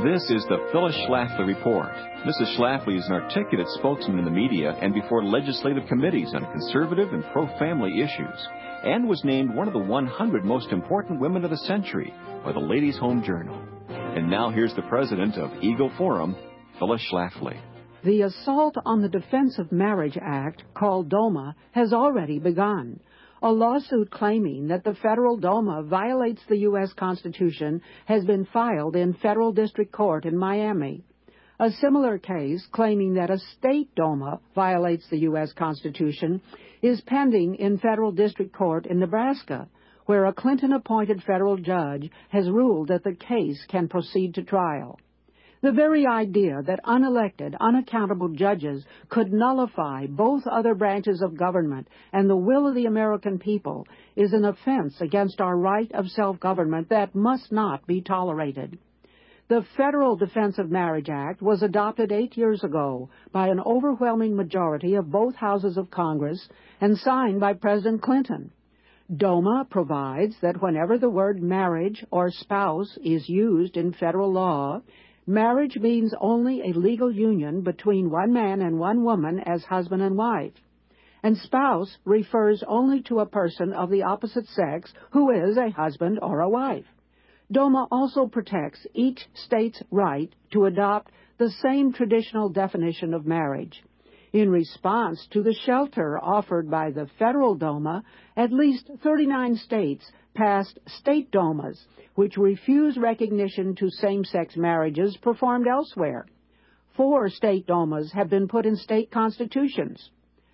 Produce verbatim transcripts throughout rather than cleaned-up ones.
This is the Phyllis Schlafly Report. Missus Schlafly is an articulate spokesman in the media and before legislative committees on conservative and pro-family issues, and was named one of the one hundred most important women of the century by the Ladies' Home Journal. And now here's the president of Eagle Forum, Phyllis Schlafly. The assault on the Defense of Marriage Act, called DOMA, has already begun. A lawsuit claiming that the federal DOMA violates the U S Constitution has been filed in federal district court in Miami. A similar case claiming that a state DOMA violates the U S Constitution is pending in federal district court in Nebraska, where a Clinton-appointed federal judge has ruled that the case can proceed to trial. The very idea that unelected, unaccountable judges could nullify both other branches of government and the will of the American people is an offense against our right of self-government that must not be tolerated. The Federal Defense of Marriage Act was adopted eight years ago by an overwhelming majority of both houses of Congress and signed by President Clinton. DOMA provides that whenever the word marriage or spouse is used in federal law, marriage means only a legal union between one man and one woman as husband and wife, and spouse refers only to a person of the opposite sex who is a husband or a wife. DOMA also protects each state's right to adopt the same traditional definition of marriage. In response to the shelter offered by the federal DOMA, at least thirty-nine states passed state DOMAs, which refuse recognition to same-sex marriages performed elsewhere. Four state DOMAs have been put in state constitutions.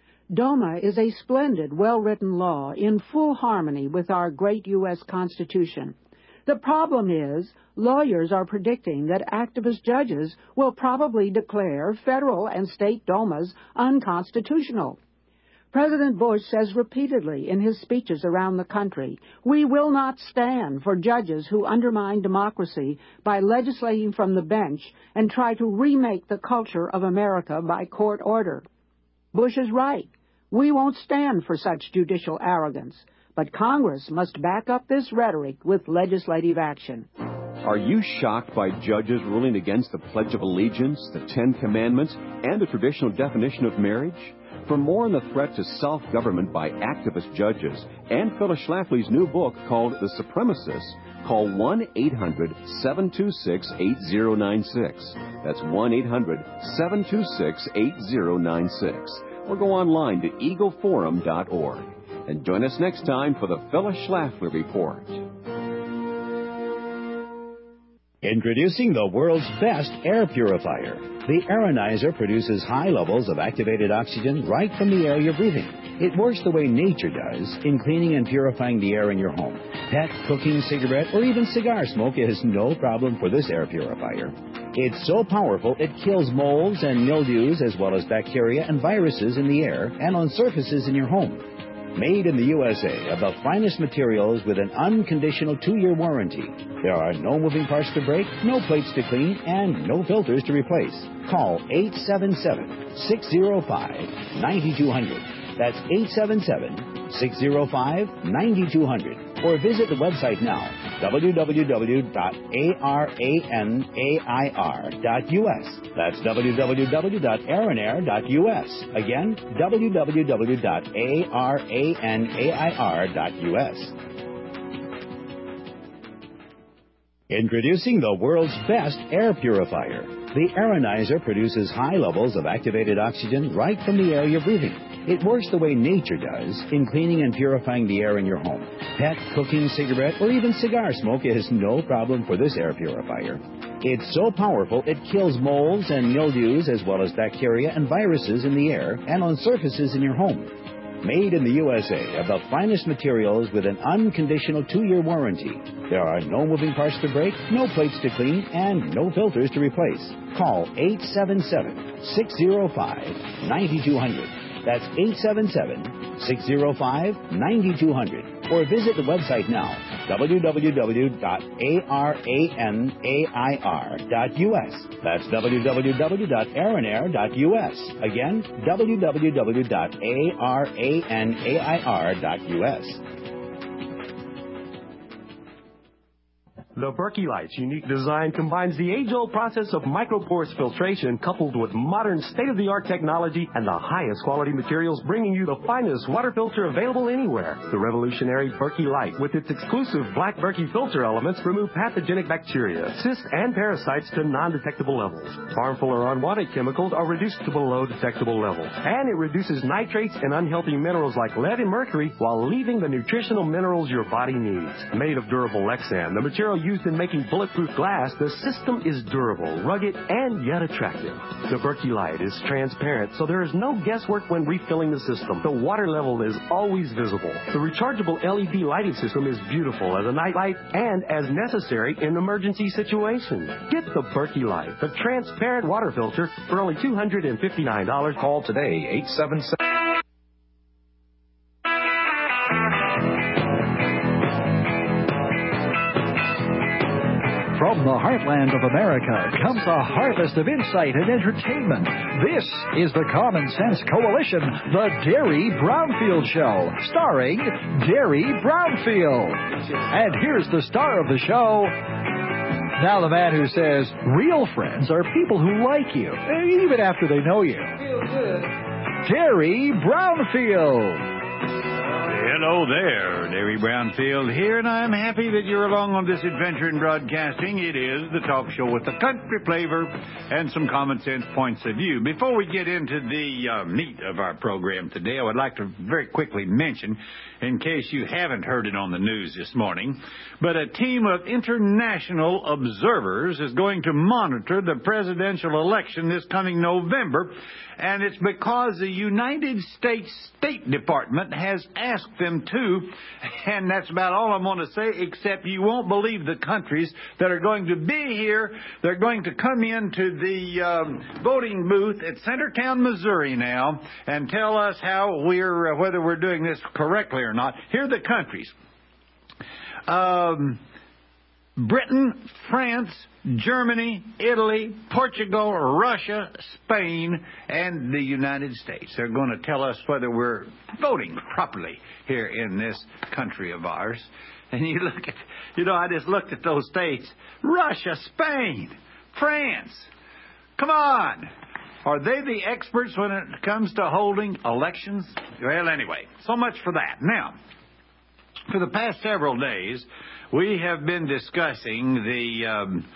DOMA is a splendid, well-written law in full harmony with our great U S Constitution. The problem is, lawyers are predicting that activist judges will probably declare federal and state DOMAs unconstitutional. President Bush says repeatedly in his speeches around the country, "We will not stand for judges who undermine democracy by legislating from the bench and try to remake the culture of America by court order." Bush is right. We won't stand for such judicial arrogance. But Congress must back up this rhetoric with legislative action. Are you shocked by judges ruling against the Pledge of Allegiance, the Ten Commandments, and the traditional definition of marriage? For more on the threat to self-government by activist judges and Phyllis Schlafly's new book called The Supremacists, call one eight hundred, seven two six, eight zero nine six. That's one eight hundred, seven two six, eight zero nine six. Or go online to eagle forum dot org. And join us next time for the Phyllis Schlafly Report. Introducing the world's best air purifier. The Aeronizer produces high levels of activated oxygen right from the air you're breathing. It works the way nature does in cleaning and purifying the air in your home. Pet, cooking, cigarette, or even cigar smoke is no problem for this air purifier. It's so powerful it kills molds and mildews as well as bacteria and viruses in the air and on surfaces in your home. Made in the U S A of the finest materials with an unconditional two-year warranty. There are no moving parts to break, no plates to clean, and no filters to replace. Call eight seven seven, six zero five, nine two zero zero. That's eight seven seven, six zero five, nine two zero zero. Or visit the website now, w w w dot aranair dot u s. That's w w w dot aranair dot u s. Again, w w w dot aranair dot u s. Introducing the world's best air purifier. The Aeronizer produces high levels of activated oxygen right from the air you're breathing. It works the way nature does in cleaning and purifying the air in your home. Pet, cooking, cigarette, or even cigar smoke is no problem for this air purifier. It's so powerful it kills molds and mildews as well as bacteria and viruses in the air and on surfaces in your home. Made in the U S A of the finest materials with an unconditional two-year warranty. There are no moving parts to break, no plates to clean, and no filters to replace. Call eight seven seven, six zero five, nine two zero zero. That's eight seven seven, six zero five, nine two zero zero. Or visit the website now, w w w dot aranair dot u s. That's w w w dot aranair dot u s. Again, w w w dot aranair dot u s. The Berkey Light's unique design combines the age-old process of micropores filtration coupled with modern state-of-the-art technology and the highest quality materials, bringing you the finest water filter available anywhere. The revolutionary Berkey Light, with its exclusive black Berkey filter elements, remove pathogenic bacteria, cysts, and parasites to non-detectable levels. Harmful or unwanted chemicals are reduced to below detectable levels. And it reduces nitrates and unhealthy minerals like lead and mercury while leaving the nutritional minerals your body needs. Made of durable Lexan, the material used in making bulletproof glass, the system is durable, rugged, and yet attractive. The Berkey Light is transparent, so there is no guesswork when refilling the system. The water level is always visible. The rechargeable L E D lighting system is beautiful as a night light and as necessary in emergency situations. Get the Berkey Light, the transparent water filter, for only two hundred fifty-nine dollars. Call today, eight seven seven. From the heartland of America comes a harvest of insight and entertainment. This is the Common Sense Coalition, the Derry Brownfield Show, starring Derry Brownfield. And here's the star of the show. Now the man who says real friends are people who like you, even after they know you. Feel good. Derry Brownfield. Hello there, Derry Brownfield here, and I'm happy that you're along on this adventure in broadcasting. It is the talk show with the country flavor and some common sense points of view. Before we get into the uh, meat of our program today, I would like to very quickly mention, in case you haven't heard it on the news this morning, but a team of international observers is going to monitor the presidential election this coming November, and it's because the United States State Department has asked them to, and that's about all I'm going to say, except you won't believe the countries that are going to be here. They're going to come into the um, voting booth at Centertown, Missouri now, and tell us how we're, uh, whether we're doing this correctly or not. Here are the countries. Um... Britain, France, Germany, Italy, Portugal, Russia, Spain, and the United States. They're going to tell us whether we're voting properly here in this country of ours. And you look at, you know, I just looked at those states. Russia, Spain, France. Come on. Are they the experts when it comes to holding elections? Well, anyway, so much for that. Now, for the past several days, we have been discussing the um,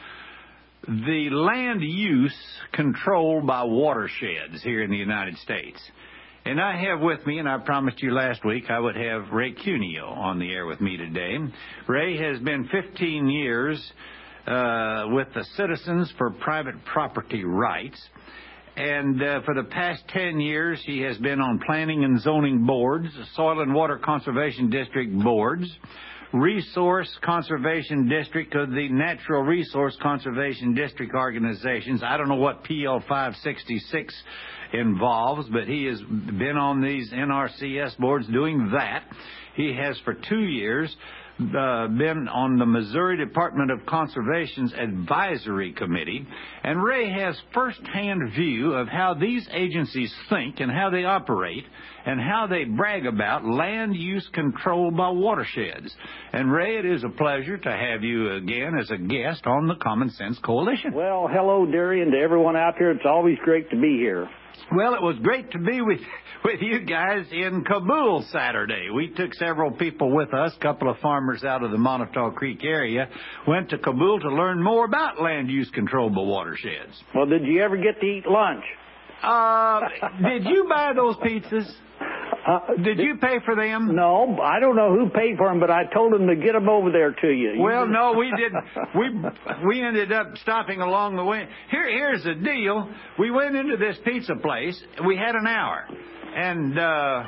the land use controlled by watersheds here in the United States. And I have with me, and I promised you last week I would have Ray Cuneo on the air with me today. Ray has been fifteen years uh, with the Citizens for Private Property Rights. And uh, for the past ten years, he has been on planning and zoning boards, soil and water conservation district boards, resource conservation district of the natural resource conservation district organizations. I don't know what P L five sixty-six involves, but he has been on these N R C S boards doing that. He has for two years Uh, been on the Missouri Department of Conservation's Advisory Committee, and Ray has first-hand view of how these agencies think and how they operate and how they brag about land use controlled by watersheds. And Ray, it is a pleasure to have you again as a guest on the Common Sense Coalition. Well, hello, Derry, and to everyone out there. It's always great to be here. Well, it was great to be with with you guys in Kabul Saturday. We took several people with us, a couple of farmers out of the Montauk Creek area, went to Kabul to learn more about land use controlled by watersheds. Well, did you ever get to eat lunch? Uh, did you buy those pizzas? Uh, did you pay for them? No, I don't know who paid for them, but I told them to get them over there to you. Well, no, we didn't. We we ended up stopping along the way. Here, here's the deal. We went into this pizza place. We had an hour, and uh,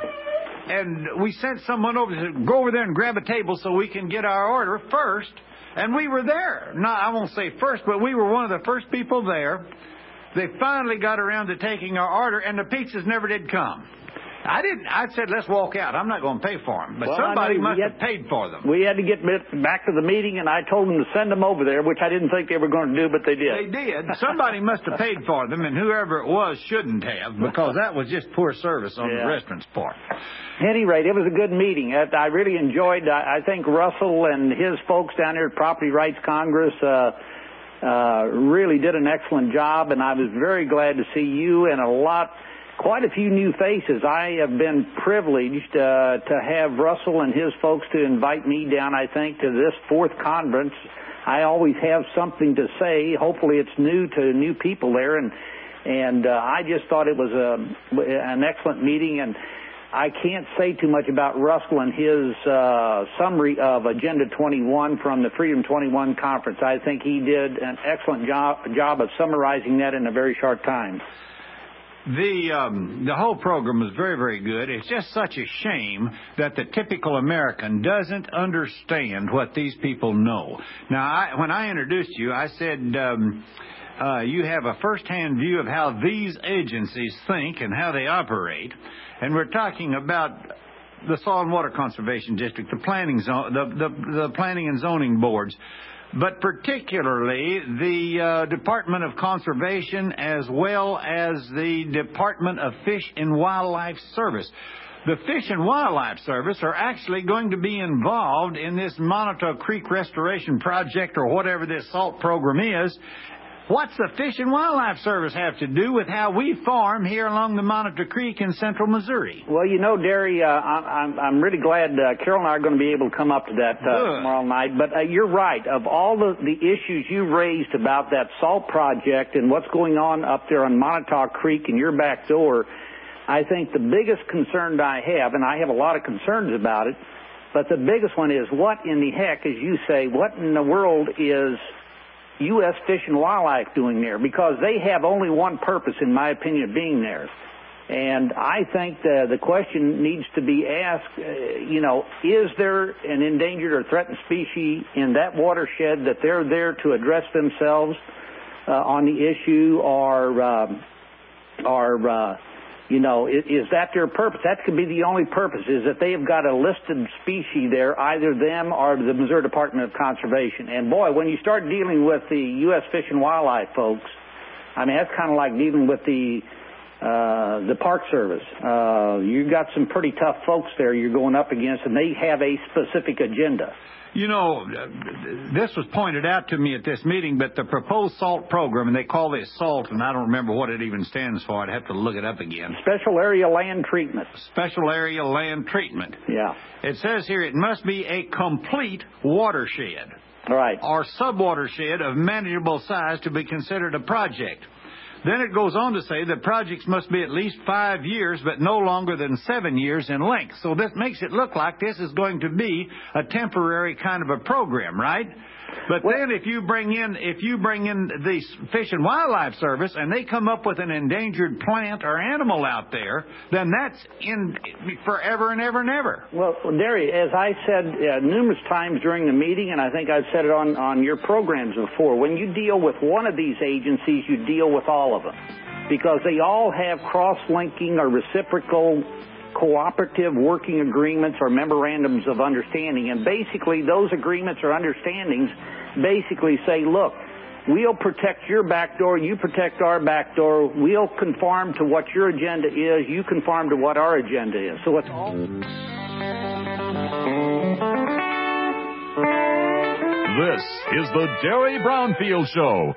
and we sent someone over to go over there and grab a table so we can get our order first. And we were there. Not, I won't say first, but we were one of the first people there. They finally got around to taking our order, and the pizzas never did come. I didn't. I said, let's walk out. I'm not going to pay for them. But Well, somebody I know must we have had- paid for them. We had to get back to the meeting, and I told them to send them over there, which I didn't think they were going to do, but they did. They did. Somebody must have paid for them, and whoever it was shouldn't have, because that was just poor service on Yeah. the restaurant's part. At any rate, it was a good meeting. I, I really enjoyed. I, I think Russell and his folks down here at Property Rights Congress uh, uh, really did an excellent job, and I was very glad to see you and a lot. Quite a few new faces. I have been privileged uh, to have Russell and his folks to invite me down, I think, to this fourth conference. I always have something to say. Hopefully it's new to new people there, and and uh, I just thought it was a, an excellent meeting, and I can't say too much about Russell and his uh, summary of Agenda twenty-one from the Freedom twenty-one conference. I think he did an excellent job, job of summarizing that in a very short time. The um, the whole program was very, very good. It's just such a shame that the typical American doesn't understand what these people know. Now, I, when I introduced you, I said um, uh, you have a first-hand view of how these agencies think and how they operate, and we're talking about the Soil and Water Conservation District, the planning zone, the the, the planning and zoning boards. But particularly the uh, Department of Conservation as well as the Department of Fish and Wildlife Service. The Fish and Wildlife Service are actually going to be involved in this Montauk Creek Restoration Project or whatever this salt program is. What's the Fish and Wildlife Service have to do with how we farm here along the Monitor Creek in central Missouri? Well, you know, Derry, uh, I'm, I'm really glad uh, Carol and I are going to be able to come up to that uh, tomorrow night. But uh, you're right. Of all the, the issues you raised about that salt project and what's going on up there on Montauk Creek in your back door, I think the biggest concern I have, and I have a lot of concerns about it, but the biggest one is what in the heck, as you say, what in the world is U S Fish and Wildlife doing there? Because they have only one purpose, in my opinion, of being there. And I think the, the question needs to be asked, uh, you know, is there an endangered or threatened species in that watershed that they're there to address themselves uh, on the issue, or, um, or uh, you know, is, is that their purpose? That could be the only purpose, is that they have got a listed species there, either them or the Missouri Department of Conservation. And boy, when you start dealing with the U S Fish and Wildlife folks, I mean, that's kind of like dealing with the uh, the Park Service. Uh, you've got some pretty tough folks there you're going up against, and they have a specific agenda. You know, this was pointed out to me at this meeting, but the proposed SALT program, and they call this SALT, and I don't remember what it even stands for. I'd have to look it up again. Special Area Land Treatment. Special Area Land Treatment. Yeah. It says here it must be a complete watershed. Right. Or subwatershed of manageable size to be considered a project. Then it goes on to say that projects must be at least five years, but no longer than seven years in length. So this makes it look like this is going to be a temporary kind of a program, right? But well, then if you bring in if you bring in the Fish and Wildlife Service and they come up with an endangered plant or animal out there, then that's in forever and ever and ever. Well, Derry, as I said uh, numerous times during the meeting, and I think I've said it on, on your programs before, when you deal with one of these agencies, you deal with all of them, because they all have cross-linking or reciprocal cooperative working agreements or memorandums of understanding. And basically those agreements or understandings basically say, look, we'll protect your back door, you protect our back door, we'll conform to what your agenda is, you conform to what our agenda is. So it's all... This is the Derry Brownfield Show.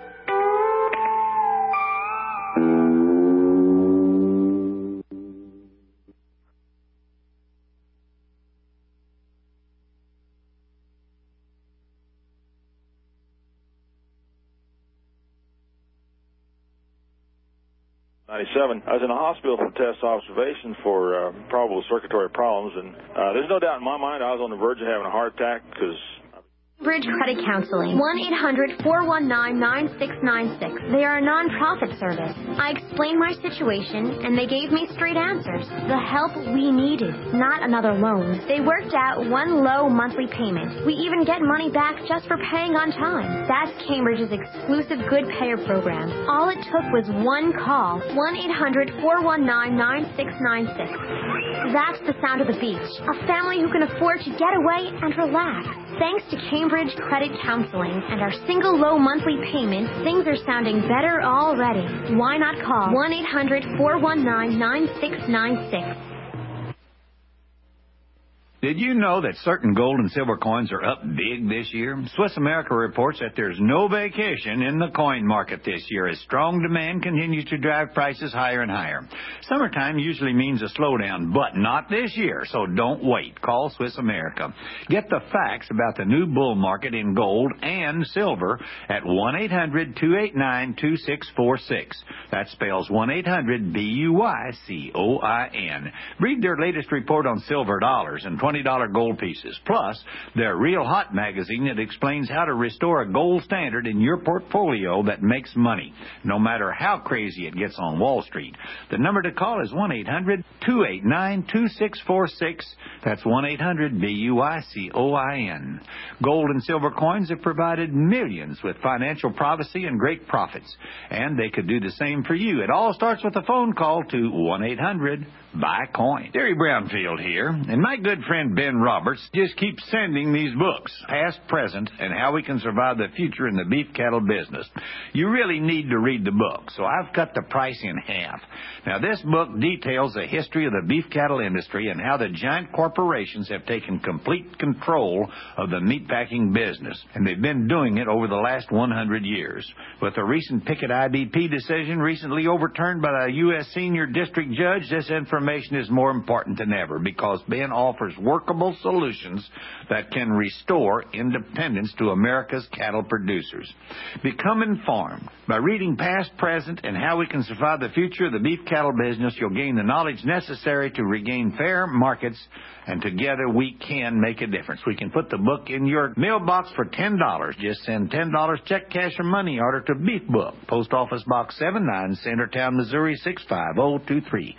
ninety-seven. I was in a hospital for test observation for uh, probable circulatory problems, and uh, there's no doubt in my mind I was on the verge of having a heart attack because... Bridge Credit Counseling, one eight hundred, four one nine, nine six nine six. They are a non-profit service. I explained my situation, and they gave me straight answers. The help we needed, not another loan. They worked out one low monthly payment. We even get money back just for paying on time. That's Cambridge's exclusive Good Payer program. All it took was one call, one eight hundred, four one nine, nine six nine six. That's the sound of the beach. A family who can afford to get away and relax. Thanks to Cambridge Credit Counseling and our single low monthly payment, things are sounding better already. Why not call one eight hundred, four one nine, nine six nine six? Did you know that certain gold and silver coins are up big this year? Swiss America reports that there's no vacation in the coin market this year as strong demand continues to drive prices higher and higher. Summertime usually means a slowdown, but not this year, so don't wait. Call Swiss America. Get the facts about the new bull market in gold and silver at one eight hundred, two eight nine, two six four six. That spells one eight hundred, B U Y C O I N. Read their latest report on silver dollars and twenty dollar gold pieces, plus their Real Hot magazine that explains how to restore a gold standard in your portfolio that makes money, no matter how crazy it gets on Wall Street. The number to call is one eight hundred, two eight nine, two six four six. That's one eight hundred, B U I C O I N. Gold and silver coins have provided millions with financial privacy and great profits, and they could do the same for you. It all starts with a phone call to one eight hundred, buy coin. Terry Brownfield here, and my good friend Ben Roberts just keeps sending these books, past, present, and how we can survive the future in the beef cattle business. You really need to read the book, so I've cut the price in half. Now, this book details the history of the beef cattle industry and how the giant corporations have taken complete control of the meatpacking business, and they've been doing it over the last one hundred years. With the recent Pickett I B P decision recently overturned by the U S senior district judge, this information is more important than ever because Ben offers workable solutions that can restore independence to America's cattle producers. Become informed. By reading Past, Present, and How We Can Survive the Future of the Beef Cattle Business, you'll gain the knowledge necessary to regain fair markets, and together we can make a difference. We can put the book in your mailbox for ten dollars. Just send ten dollars check, cash, or money order to Beef Book, Post Office Box seventy-nine, Centertown, Missouri six five zero two three.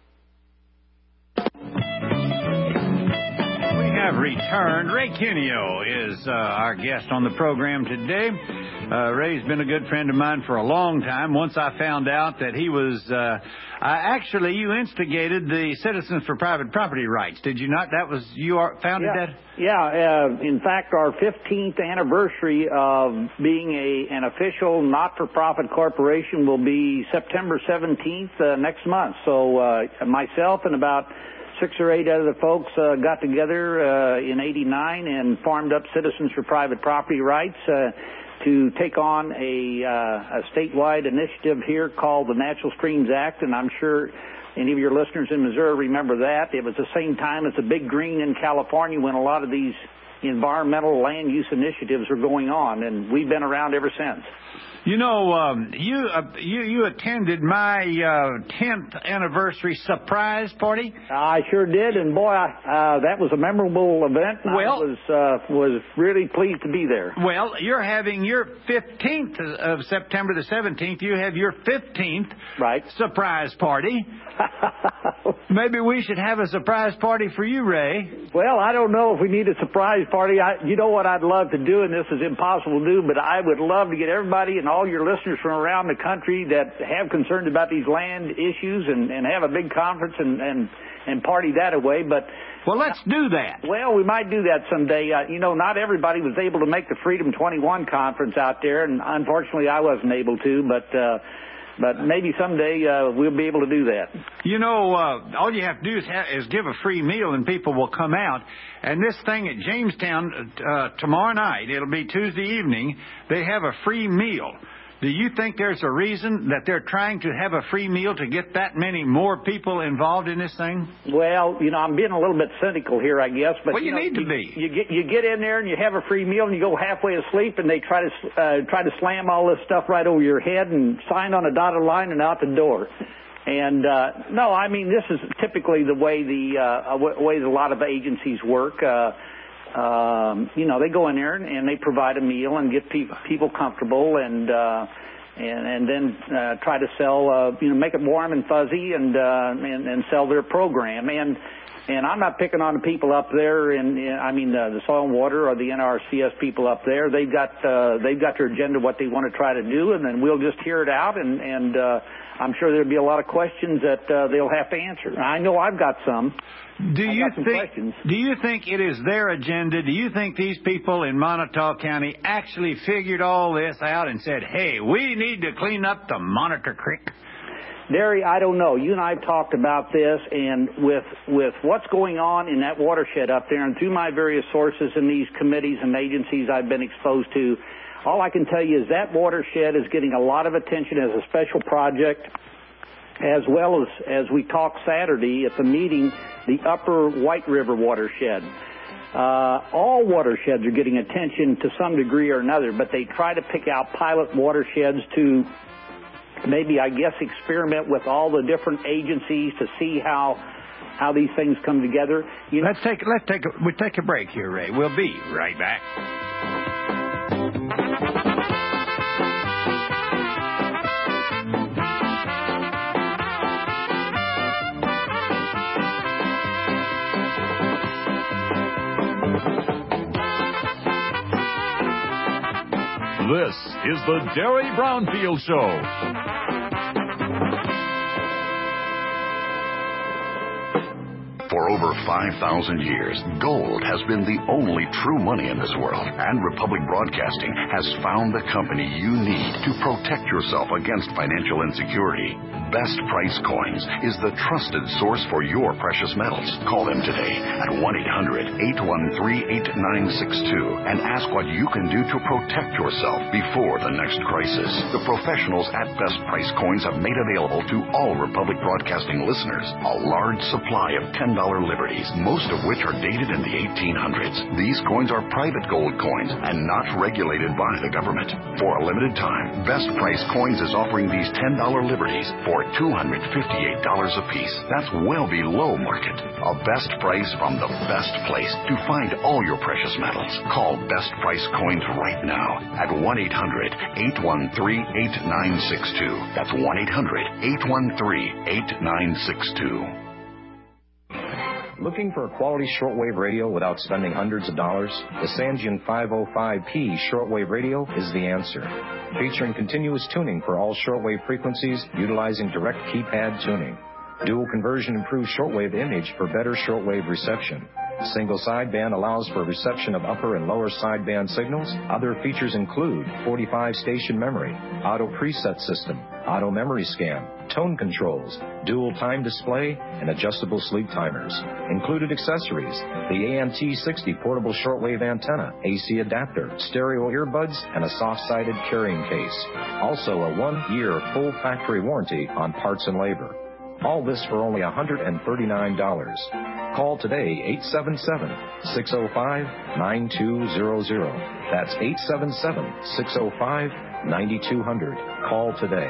Have returned. Ray Cuneo is uh, our guest on the program today. Uh, Ray's been a good friend of mine for a long time. Once I found out that he was, uh, I actually, you instigated the Citizens for Private Property Rights, did you not? That was, you are, founded yeah. that? Yeah, uh, in fact, our fifteenth anniversary of being a an official not-for-profit corporation will be September seventeenth uh, next month. So uh, myself and about six or eight other folks uh, got together uh, in eighty-nine and formed up Citizens for Private Property Rights uh, to take on a, uh, a statewide initiative here called the Natural Streams Act, and I'm sure any of your listeners in Missouri remember that. It was the same time as the Big Green in California when a lot of these environmental land use initiatives were going on, and we've been around ever since. You know, um, you, uh, you you attended my uh, tenth anniversary surprise party. I sure did, and boy, I, uh, that was a memorable event. And well, I was uh, was really pleased to be there. Well, you're having your fifteenth of September the seventeenth. You have your fifteenth right surprise party. Maybe we should have a surprise party for you, Ray. Well, I don't know if we need a surprise party. I, you know what I'd love to do, and this is impossible to do, but I would love to get everybody and all your listeners from around the country that have concerns about these land issues and, and have a big conference and, and, and party that away. But well, let's do that. Well, we might do that someday. Uh, you know, not everybody was able to make the Freedom twenty-one conference out there, and unfortunately I wasn't able to, but uh, But maybe someday uh, we'll be able to do that. You know, uh, all you have to do is, ha- is give a free meal and people will come out. And this thing at Jamestown uh, tomorrow night, it'll be Tuesday evening, they have a free meal. Do you think there's a reason that they're trying to have a free meal to get that many more people involved in this thing? Well, you know, I'm being a little bit cynical here, I guess. But well, you, you know, need to you, be. You get you get in there and you have a free meal and you go halfway asleep and they try to uh, try to slam all this stuff right over your head and sign on a dotted line and out the door. And uh, no, I mean this is typically the way the uh, way that a lot of agencies work. Uh, um, you know, they go in there and, and they provide a meal and get pe- people comfortable and, uh, and, and then, uh, try to sell, uh, you know, make it warm and fuzzy and, uh, and, and sell their program. And, and I'm not picking on the people up there in, in I mean, uh, the Soil and Water or the N R C S people up there. They've got, uh, they've got their agenda, what they want to try to do, and then we'll just hear it out and, and, uh, I'm sure there'll be a lot of questions that uh, they'll have to answer. I know I've got some. Do I've you got some think? questions. Do you think it is their agenda? Do you think these people in Montauk County actually figured all this out and said, "Hey, we need to clean up the Monitor Creek"? Derry, I don't know. You and I have talked about this, and with with what's going on in that watershed up there, and through my various sources in these committees and agencies I've been exposed to, all I can tell you is that watershed is getting a lot of attention as a special project, as well as, as we talked Saturday at the meeting, the Upper White River watershed. Uh, all watersheds are getting attention to some degree or another, but they try to pick out pilot watersheds to maybe, I guess, experiment with all the different agencies to see how how these things come together. You know, let's take let's take a, we take a break here, Ray. We'll be right back. This is the Derry Brownfield Show. For over five thousand years, gold has been the only true money in this world, and Republic Broadcasting has found the company you need to protect yourself against financial insecurity. Best Price Coins is the trusted source for your precious metals. Call them today at one eight hundred, eight one three, eight nine six two and ask what you can do to protect yourself before the next crisis. The professionals at Best Price Coins have made available to all Republic Broadcasting listeners a large supply of ten dollar liberties, most of which are dated in the eighteen hundreds. These coins are private gold coins and not regulated by the government. For a limited time, Best Price Coins is offering these ten dollar liberties for two hundred fifty-eight dollars apiece. That's well below market. A best price from the best place to find all your precious metals. Call Best Price Coins right now at one eight hundred, eight one three, eight nine six two. That's one eight hundred, eight one three, eight nine six two. Looking for a quality shortwave radio without spending hundreds of dollars? The Sangean five oh five P shortwave radio is the answer. Featuring continuous tuning for all shortwave frequencies, utilizing direct keypad tuning. Dual conversion improves shortwave image for better shortwave reception. Single sideband allows for reception of upper and lower sideband signals. Other features include forty-five station memory, auto preset system, auto memory scan, tone controls, dual time display, and adjustable sleep timers. Included accessories, the A M T sixty portable shortwave antenna, A C adapter, stereo earbuds, and a soft-sided carrying case. Also a one-year full factory warranty on parts and labor. All this for only one hundred thirty-nine dollars. Call today, eight seven seven, six oh five, nine two zero zero. That's eight seven seven, six oh five, nine two zero zero. Call today.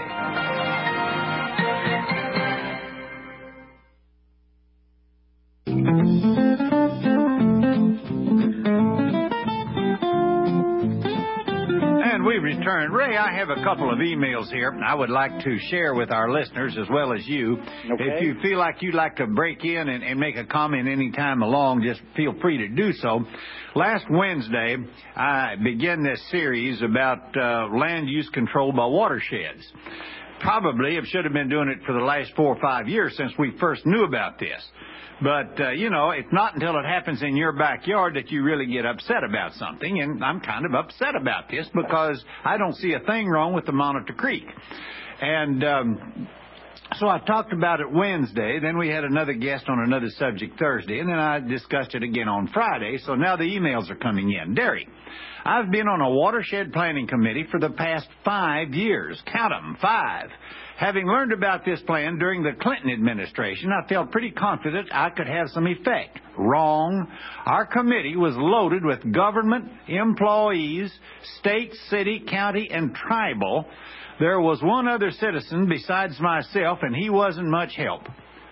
Return. Ray, I have a couple of emails here I would like to share with our listeners as well as you. Okay. If you feel like you'd like to break in and, and make a comment any time along, just feel free to do so. Last Wednesday, I began this series about uh, land use control by watersheds. Probably, I should have been doing it for the last four or five years since we first knew about this. But, uh, you know, it's not until it happens in your backyard that you really get upset about something. And I'm kind of upset about this because I don't see a thing wrong with the Monitor Creek. And um, so I talked about it Wednesday. Then we had another guest on another subject Thursday. And then I discussed it again on Friday. So now the emails are coming in. Derry, I've been on a watershed planning committee for the past five years. Count them, five. Having learned about this plan during the Clinton administration, I felt pretty confident I could have some effect. Wrong. Our committee was loaded with government, employees, state, city, county, and tribal. There was one other citizen besides myself, and he wasn't much help.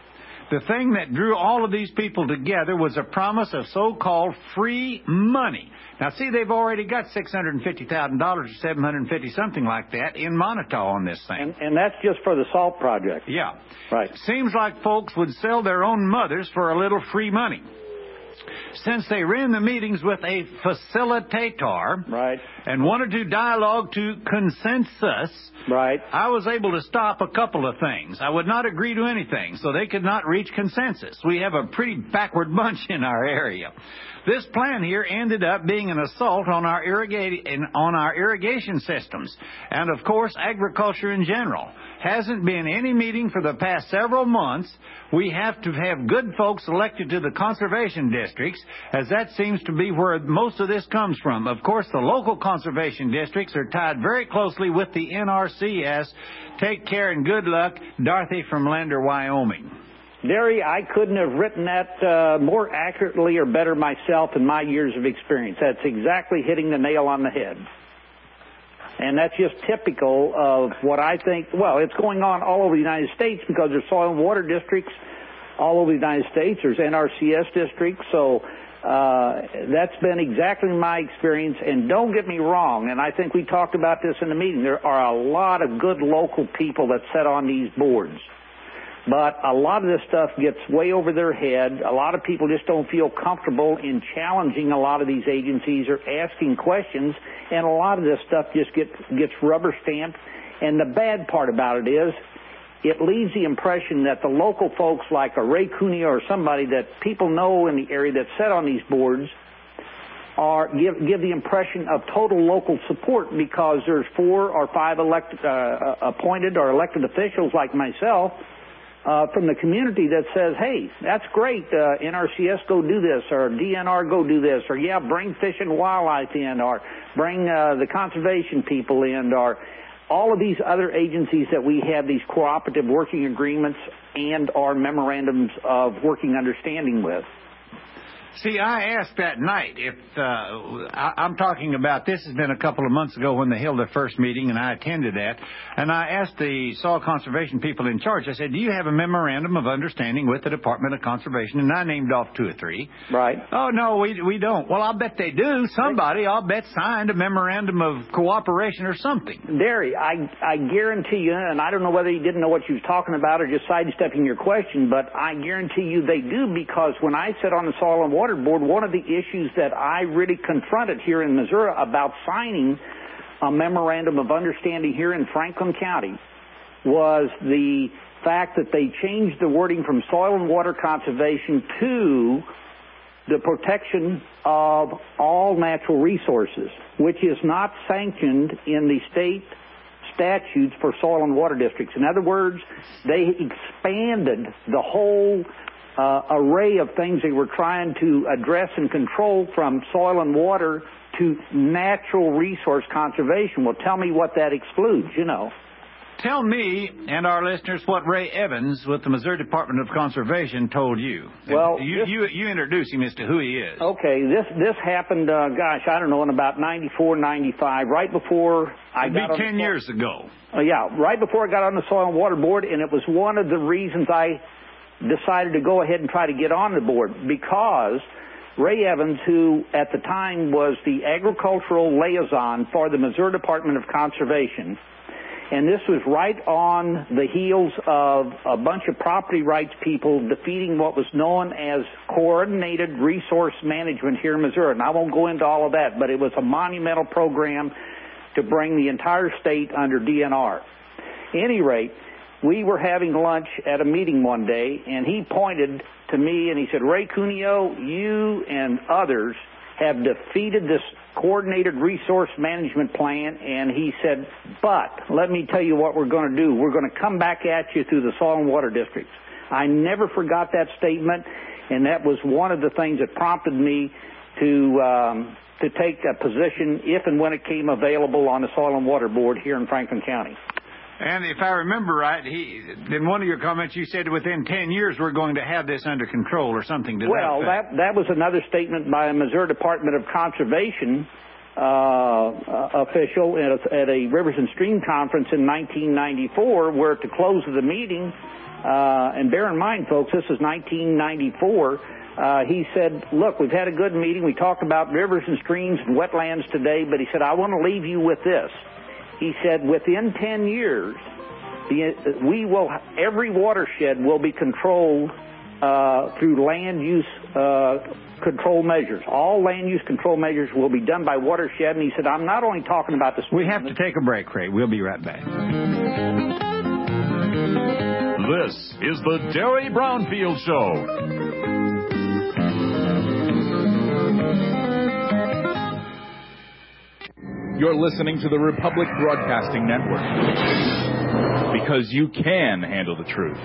The thing that drew all of these people together was a promise of so-called free money. Now, see, they've already got six hundred fifty thousand dollars or seven hundred fifty, something like that, in Montauk on this thing. And, and that's just for the SALT project. Yeah. Right. Seems like folks would sell their own mothers for a little free money. Since they ran the meetings with a facilitator, right, and wanted to dialogue to consensus, right, I was able to stop a couple of things. I would not agree to anything, so they could not reach consensus. We have a pretty backward bunch in our area. This plan here ended up being an assault on our irrigation on our irrigation systems, and of course agriculture in general. Hasn't been any meeting for the past several months. We have to have good folks elected to the conservation districts, as that seems to be where most of this comes from. Of course, the local conservation districts are tied very closely with the N R C S. Take care and good luck, Dorothy from Lander, Wyoming. Derry, I couldn't have written that uh, more accurately or better myself in my years of experience. That's exactly hitting the nail on the head. And that's just typical of what I think, well, it's going on all over the United States because there's soil and water districts all over the United States. There's N R C S districts. So uh, that's been exactly my experience. And don't get me wrong, and I think we talked about this in the meeting, there are a lot of good local people that sit on these boards. But a lot of this stuff gets way over their head. A lot of people just don't feel comfortable in challenging a lot of these agencies or asking questions, and a lot of this stuff just gets gets rubber stamped. And the bad part about it is it leaves the impression that the local folks like a Ray Cuneo or somebody that people know in the area that sit on these boards are give give the impression of total local support because there's four or five elected, uh, appointed or elected officials like myself Uh, from the community that says, hey, that's great, uh, N R C S go do this, or D N R go do this, or yeah, bring Fish and Wildlife in, or bring uh, the conservation people in, or all of these other agencies that we have these cooperative working agreements and our memorandums of working understanding with. See, I asked that night if, uh, I, I'm talking about, this has been a couple of months ago when they held their first meeting, and I attended that, and I asked the soil conservation people in charge, I said, do you have a memorandum of understanding with the Department of Conservation? And I named off two or three. Right. Oh, no, we we don't. Well, I'll bet they do. Somebody, I'll bet, signed a memorandum of cooperation or something. Derry, I, I guarantee you, and I don't know whether you didn't know what you was talking about or just sidestepping your question, but I guarantee you they do, because when I sit on the Soil and Water Board, one of the issues that I really confronted here in Missouri about signing a memorandum of understanding here in Franklin County was the fact that they changed the wording from soil and water conservation to the protection of all natural resources, which is not sanctioned in the state statutes for soil and water districts. In other words, they expanded the whole Uh, array of things they were trying to address and control from soil and water to natural resource conservation. Well, tell me what that excludes, you know. Tell me and our listeners what Ray Evans with the Missouri Department of Conservation told you. Well, you this, you, you introduce him as to who he is. Okay, this this happened, uh, gosh, I don't know, in about ninety-four, ninety-five, right before I It'd got be on ten the, years ago. Uh, yeah, right before I got on the Soil and Water Board, and it was one of the reasons I decided to go ahead and try to get on the board, because Ray Evans, who at the time was the agricultural liaison for the Missouri Department of Conservation, and this was right on the heels of a bunch of property rights people defeating what was known as coordinated resource management here in Missouri. And I won't go into all of that, but it was a monumental program to bring the entire state under D N R. At any rate, we were having lunch at a meeting one day, and he pointed to me and he said, Ray Cuneo, you and others have defeated this coordinated resource management plan, and he said, but let me tell you what we're going to do. We're going to come back at you through the soil and water districts. I never forgot that statement, and that was one of the things that prompted me to um, to take a position if and when it came available on the Soil and Water Board here in Franklin County. And if I remember right, he in one of your comments you said within ten years we're going to have this under control or something to well, that that that was another statement by a Missouri Department of Conservation uh, official at a, at a Rivers and Stream conference in nineteen ninety-four, where at the close of the meeting, Uh, and bear in mind, folks, this is nineteen ninety-four. Uh, he said, look, we've had a good meeting. We talked about rivers and streams and wetlands today, but he said, I want to leave you with this. He said, within ten years, the, we will, every watershed will be controlled uh, through land use uh, control measures. All land use control measures will be done by watershed. And he said, I'm not only talking about the... We have to take a break, Ray. We'll be right back. This is the Derry Brownfield Show. You're listening to the Republic Broadcasting Network. Because you can handle the truth.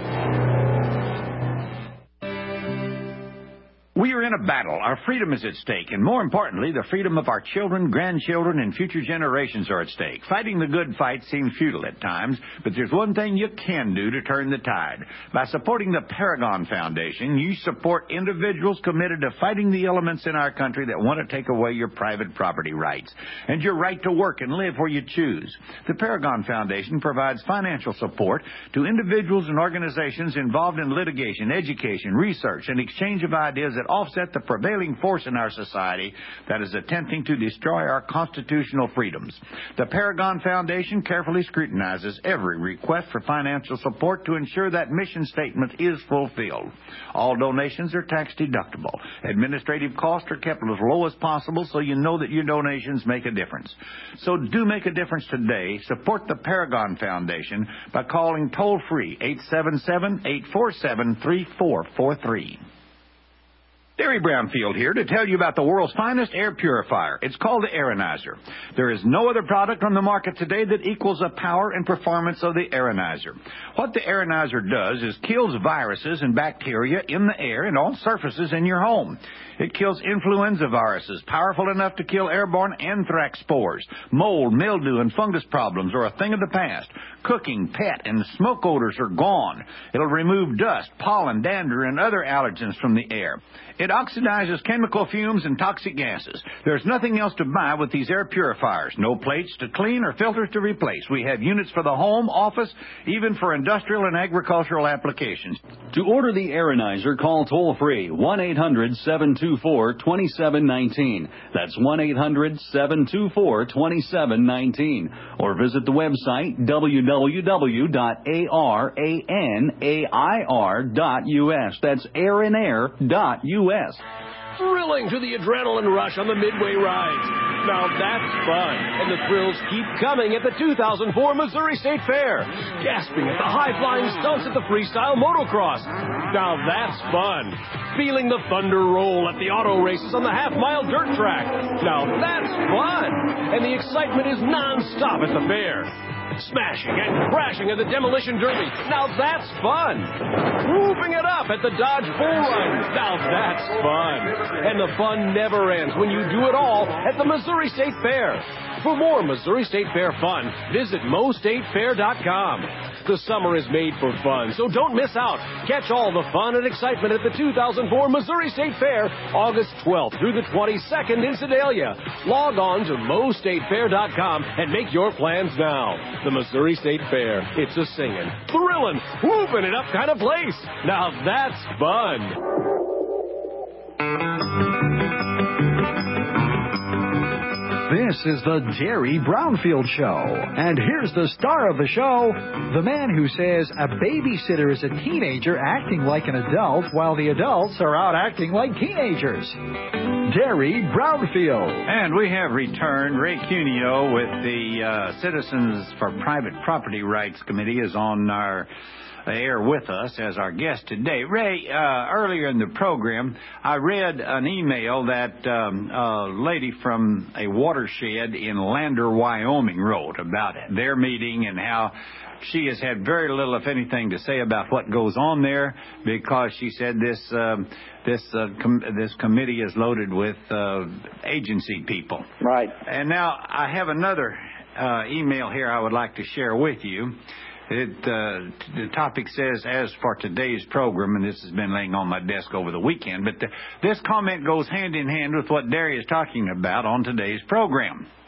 We are in a battle. Our freedom is at stake. And more importantly, the freedom of our children, grandchildren, and future generations are at stake. Fighting the good fight seems futile at times, but there's one thing you can do to turn the tide. By supporting the Paragon Foundation, you support individuals committed to fighting the elements in our country that want to take away your private property rights and your right to work and live where you choose. The Paragon Foundation provides financial support to individuals and organizations involved in litigation, education, research, and exchange of ideas that offset the prevailing force in our society that is attempting to destroy our constitutional freedoms. The Paragon Foundation carefully scrutinizes every request for financial support to ensure that mission statement is fulfilled. All donations are tax deductible. Administrative costs are kept as low as possible so you know that your donations make a difference. So do make a difference today. Support the Paragon Foundation by calling toll-free eight seven seven, eight four seven, three four four three. Derry Brownfield here to tell you about the world's finest air purifier. It's called the Aeronizer. There is no other product on the market today that equals the power and performance of the Aeronizer. What the Aeronizer does is kills viruses and bacteria in the air and on surfaces in your home. It kills influenza viruses, powerful enough to kill airborne anthrax spores. Mold, mildew, and fungus problems are a thing of the past. Cooking, pet, and smoke odors are gone. It'll remove dust, pollen, dander, and other allergens from the air. It oxidizes chemical fumes and toxic gases. There's nothing else to buy with these air purifiers. No plates to clean or filters to replace. We have units for the home, office, even for industrial and agricultural applications. To order the Aeronizer, call toll-free one eight hundred, seven two four, two seven one nine. That's one eight hundred, seven two four, two seven one nine. Or visit the website w w w dot aranair dot u s. That's aranair dot u s. Thrilling to the adrenaline rush on the Midway rides. Now that's fun. And the thrills keep coming at the two thousand four Missouri State Fair. Gasping at the high-flying stunts at the freestyle motocross. Now that's fun. Feeling the thunder roll at the auto races on the half-mile dirt track. Now that's fun. And the excitement is non-stop at the fair. Smashing and crashing at the Demolition Derby. Now that's fun. Whooping it up at the Dodge Bull Run. Now that's fun. And the fun never ends when you do it all at the Missouri State Fair. For more Missouri State Fair fun, visit mo state fair dot com. The summer is made for fun, so don't miss out. Catch all the fun and excitement at the two thousand four Missouri State Fair, August twelfth through the twenty-second in Sedalia. Log on to mo state fair dot com and make your plans now. The Missouri State Fair. It's a singing, thrilling, whooping it up kind of place. Now that's fun. This is the Derry Brownfield Show. And here's the star of the show, the man who says a babysitter is a teenager acting like an adult while the adults are out acting like teenagers. Derry Brownfield. And we have returned. Ray Cuneo with the uh, Citizens for Private Property Rights Committee is on our air with us as our guest today. Ray, uh, earlier in the program, I read an email that um, a lady from a watershed in Lander, Wyoming wrote about their meeting and how she has had very little, if anything, to say about what goes on there because she said this um, this uh, com- this committee is loaded with uh, agency people. Right. And now I have another uh, email here I would like to share with you. It, uh, the topic says, as for today's program, and this has been laying on my desk over the weekend, but the, this comment goes hand in hand with what Derry is talking about on today's program.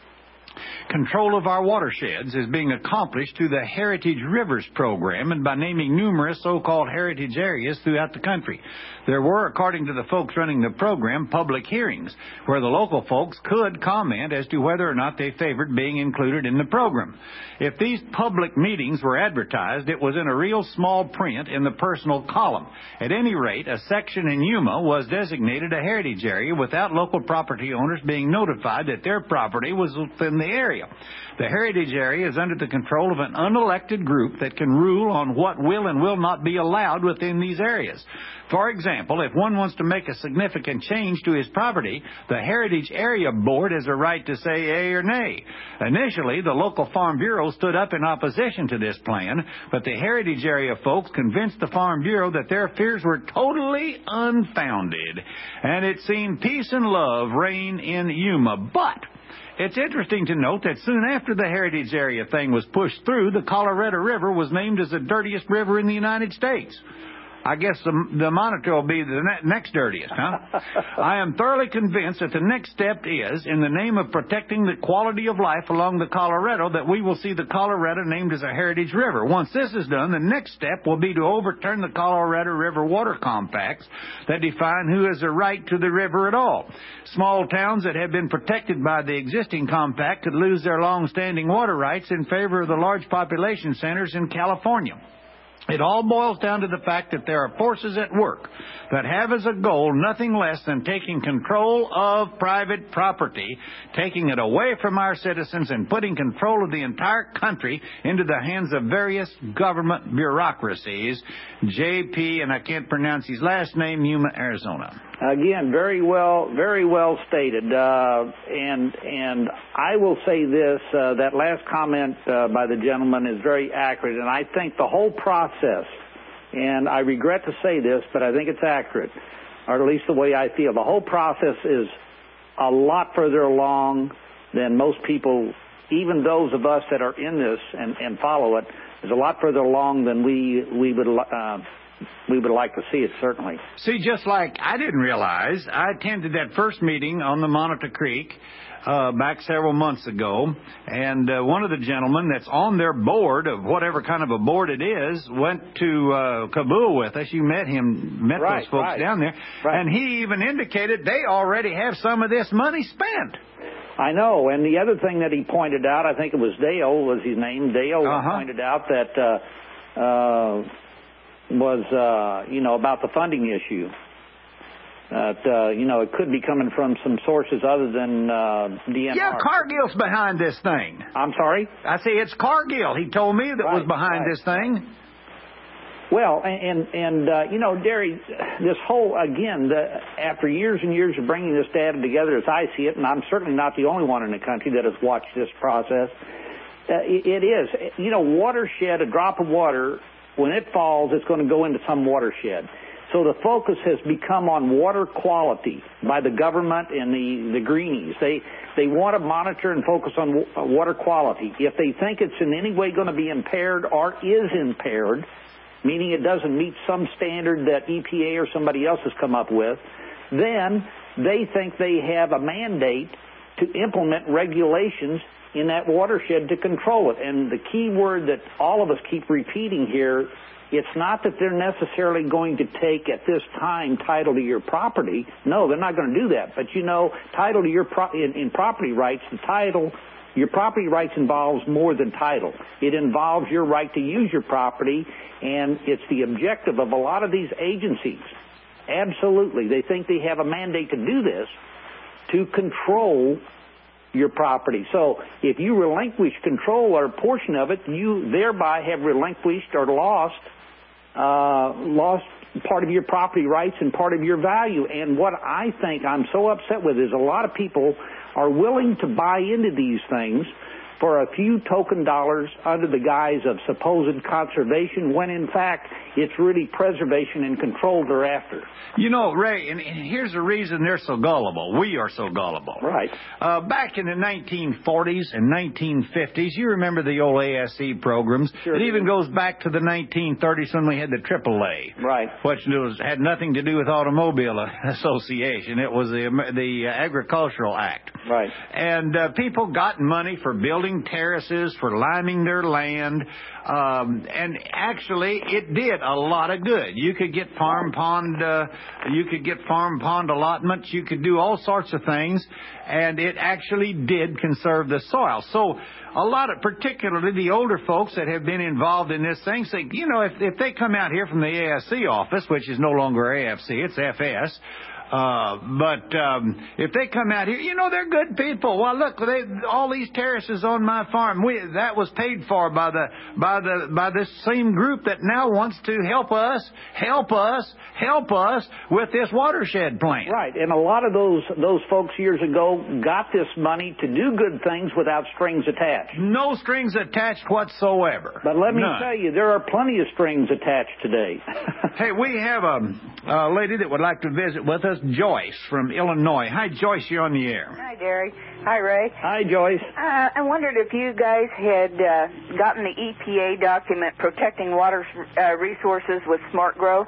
Control of our watersheds is being accomplished through the Heritage Rivers program and by naming numerous so-called heritage areas throughout the country. There were, according to the folks running the program, public hearings where the local folks could comment as to whether or not they favored being included in the program. If these public meetings were advertised, it was in a real small print in the personal column. At any rate, a section in Yuma was designated a heritage area without local property owners being notified that their property was within the area. The heritage area is under the control of an unelected group that can rule on what will and will not be allowed within these areas. For example, if one wants to make a significant change to his property, the Heritage Area Board has a right to say yea or nay. Initially, the local Farm Bureau stood up in opposition to this plan, but the Heritage Area folks convinced the Farm Bureau that their fears were totally unfounded, and it seemed peace and love reign in Yuma. But it's interesting to note that soon after the Heritage Area thing was pushed through, the Colorado River was named as the dirtiest river in the United States. I guess the, the monitor will be the ne- next dirtiest, huh? I am thoroughly convinced that the next step is, in the name of protecting the quality of life along the Colorado, that we will see the Colorado named as a heritage river. Once this is done, the next step will be to overturn the Colorado River water compacts that define who has a right to the river at all. Small towns that have been protected by the existing compact could lose their long-standing water rights in favor of the large population centers in California. It all boils down to the fact that there are forces at work that have as a goal nothing less than taking control of private property, taking it away from our citizens, and putting control of the entire country into the hands of various government bureaucracies. J P, and I can't pronounce his last name, Yuma, Arizona. Again, very well, very well stated. Uh, and and I will say this: uh, that last comment uh, by the gentleman is very accurate, and I think the whole process, and I regret to say this, but I think it's accurate, or at least the way I feel. The whole process is a lot further along than most people, even those of us that are in this and, and follow it, is a lot further along than we we would. Uh, We would like to see it, certainly. See, just like I didn't realize, I attended that first meeting on the Monitor Creek uh, back several months ago, and uh, one of the gentlemen that's on their board, of whatever kind of a board it is, went to uh, Kabul with us. You met him, met right, those folks right. down there, right. and he even indicated they already have some of this money spent. I know, and the other thing that he pointed out, I think it was Dale, was his name, Dale uh-huh. pointed out that... Uh, uh, was, uh, you know, about the funding issue. That, uh, you know, it could be coming from some sources other than uh, D N R. Yeah, Cargill's behind this thing. I'm sorry? I say it's Cargill. He told me that right, was behind right. this thing. Well, and, and uh, you know, Derry, this whole, again, the, after years and years of bringing this data together as I see it, and I'm certainly not the only one in the country that has watched this process, uh, it, it is. You know, watershed, a drop of water, when it falls, it's going to go into some watershed. So the focus has become on water quality by the government and the, the greenies. They they want to monitor and focus on w- water quality. If they think it's in any way going to be impaired or is impaired, meaning it doesn't meet some standard that E P A or somebody else has come up with, then they think they have a mandate to implement regulations in that watershed to control it. And the key word that all of us keep repeating here, it's not that they're necessarily going to take at this time title to your property. No, they're not going to do that. But you know, title to your pro- in, in property rights, the title, your property rights involves more than title. It involves your right to use your property, and it's the objective of a lot of these agencies. Absolutely. They think they have a mandate to do this, to control your property. So if you relinquish control or a portion of it, you thereby have relinquished or lost uh, lost part of your property rights and part of your value. And what I think I'm so upset with is a lot of people are willing to buy into these things for a few token dollars under the guise of supposed conservation, when in fact it's really preservation and control they're after. You know, Ray, and, and here's the reason they're so gullible. We are so gullible. Right. Uh, back in the nineteen forties and nineteen fifties, you remember the old A S E programs. Sure. It even goes back to the nineteen thirties when we had the triple A. Right. Which was, had nothing to do with Automobile Association. It was the, the Agricultural Act. Right. And uh, people got money for building terraces, for liming their land, um, and actually it did a lot of good. You could get farm pond, uh, you could get farm pond allotments, you could do all sorts of things, and it actually did conserve the soil. So a lot of, particularly the older folks that have been involved in this thing, say, you know, if, if they come out here from the A S C office, which is no longer A F C, it's F S, Uh, but um, if they come out here, you know, they're good people. Well, look, they, all these terraces on my farm, we, that was paid for by the by the by this same group that now wants to help us, help us, help us with this watershed plan. Right, and a lot of those those folks years ago got this money to do good things without strings attached. No strings attached whatsoever. But let me None. tell you, there are plenty of strings attached today. Hey, we have a, a lady that would like to visit with us, Joyce from Illinois. Hi, Joyce, you're on the air. Hi, Gary. Hi, Ray. Hi, Joyce. Uh, I wondered if you guys had uh, gotten the E P A document protecting water uh, resources with smart growth.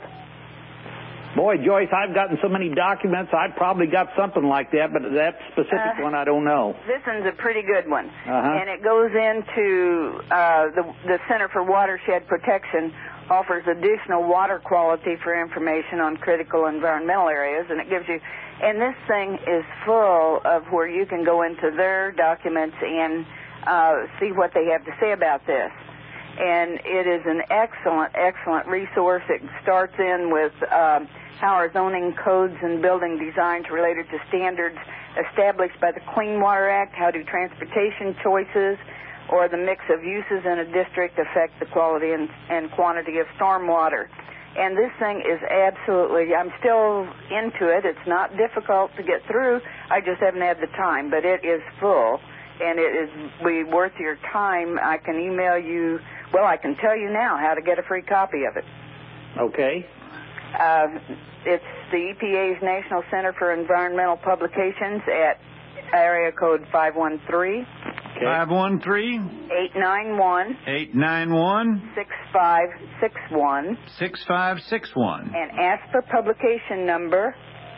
Boy, Joyce, I've gotten so many documents, I've probably got something like that, but that specific uh, one I don't know. This one's a pretty good one. Uh-huh. And it goes into uh, the, the Center for Watershed Protection offers additional water quality for information on critical environmental areas, and it gives you, and this thing is full of where you can go into their documents and uh, see what they have to say about this. And it is an excellent, excellent resource. It starts in with um, how are zoning codes and building designs related to standards established by the Clean Water Act, how do transportation choices or the mix of uses in a district affect the quality and, and quantity of stormwater. And this thing is absolutely, I'm still into it. It's not difficult to get through. I just haven't had the time, but it is full, and it is be worth your time. I can email you, well, I can tell you now how to get a free copy of it. Okay. Uh, it's the E P A's National Center for Environmental Publications at area code five one three. Okay. five one three. eight nine one. eight nine one. six five six one. six five six one. And ask for publication number.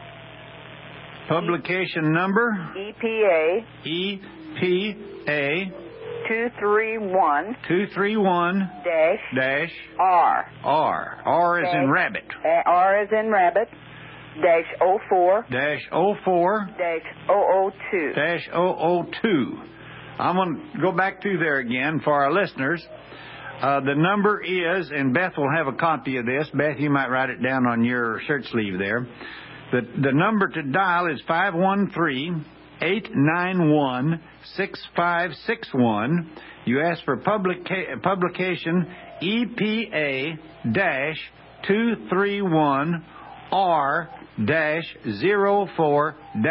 Publication number. E P A. E P A. two three one. two three one. Dash. Dash. R. R. R as in rabbit. R as in rabbit. Dash oh four. Dash oh four. Dash oh oh two. Dash oh oh two. I'm going to go back through there again for our listeners. Uh, the number is, and Beth will have a copy of this. Beth, you might write it down on your shirt sleeve there. The, the number to dial is five one three, eight nine one, six five six one. You ask for publica- publication E P A two three one R zero four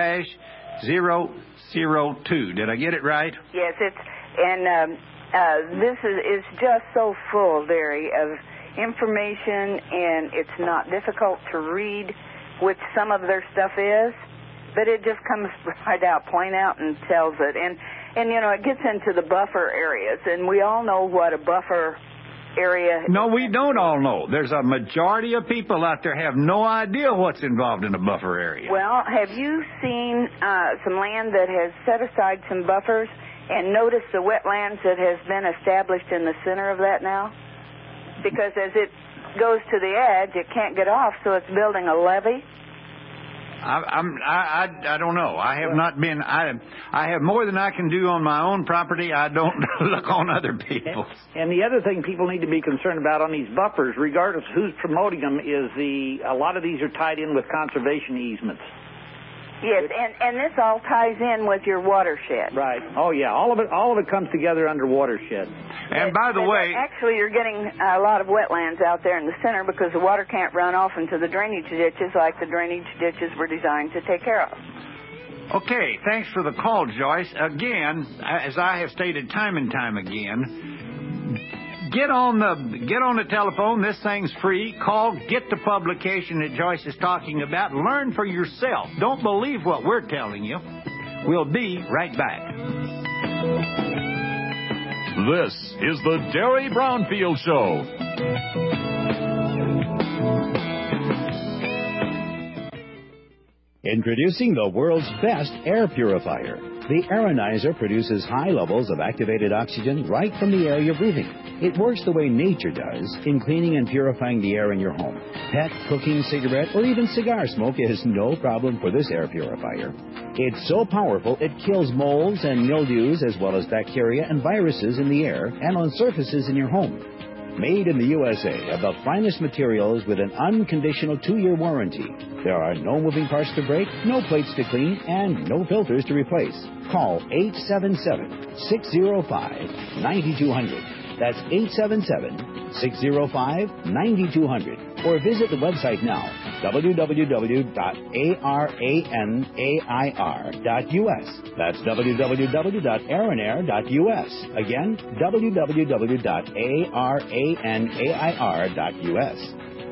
zero zero two. Did I get it right? Yes, it's, and um, uh, this is, is just so full, Larry, of information, and it's not difficult to read, which some of their stuff is, but it just comes right out, plain out, and tells it. And, and you know, it gets into the buffer areas, and we all know what a buffer area. No, we don't all know. There's a majority of people out there have no idea what's involved in a buffer area. Well, have you seen uh, some land that has set aside some buffers and noticed the wetlands that has been established in the center of that now? Because as it goes to the edge, it can't get off, so it's building a levee. I, I'm, I, I, I don't know. I have not been. I, I have more than I can do on my own property. I don't look on other people's. And, and the other thing people need to be concerned about on these buffers, regardless of who's promoting them, is the a lot of these are tied in with conservation easements. Yes, and, and this all ties in with your watershed. Right. Oh yeah, all of it. All of it comes together under watershed. And by the way, actually, you're getting a lot of wetlands out there in the center because the water can't run off into the drainage ditches like the drainage ditches were designed to take care of. Okay, thanks for the call, Joyce. Again, as I have stated time and time again, get on the get on the telephone. This thing's free. Call, get the publication that Joyce is talking about. Learn for yourself. Don't believe what we're telling you. We'll be right back. This is the Derry Brownfield Show. Introducing the world's best air purifier. The Aeronizer produces high levels of activated oxygen right from the air you're breathing. It works the way nature does in cleaning and purifying the air in your home. Pet, cooking, cigarette, or even cigar smoke is no problem for this air purifier. It's so powerful it kills molds and mildews as well as bacteria and viruses in the air and on surfaces in your home. Made in the U S A of the finest materials with an unconditional two-year warranty. There are no moving parts to break, no plates to clean, and no filters to replace. Call eight seven seven, six zero five, nine two zero zero. That's eight seven seven, six zero five, nine two zero zero. Or visit the website now, w w w dot aranair dot u s. That's w w w dot aranair dot u s. Again, w w w dot aranair dot u s.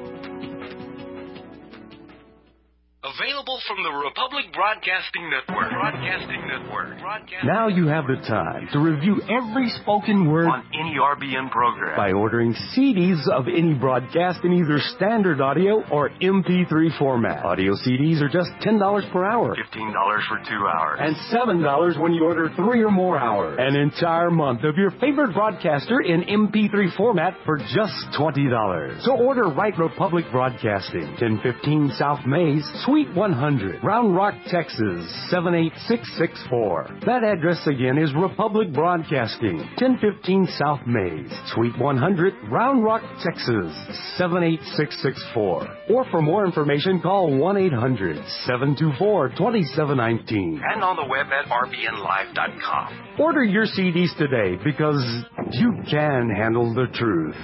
Available from the Republic Broadcasting Network. Broadcasting Network. Broadcasting Now you have the time to review every spoken word on any R B N program by ordering C Ds of any broadcast in either standard audio or M P three format. Audio C Ds are just ten dollars per hour. fifteen dollars for two hours. And seven dollars when you order three or more hours. An entire month of your favorite broadcaster in M P three format for just twenty dollars. So order right Republic Broadcasting, ten fifteen South Mays, Suite one hundred, Round Rock, Texas, seven eight six six four. That address again is Republic Broadcasting, ten fifteen South Mays, Suite one hundred, Round Rock, Texas, seven eight six six four. Or for more information, call one eight hundred, seven two four, two seven one nine. And on the web at r b n live dot com. Order your C Ds today because you can handle the truth.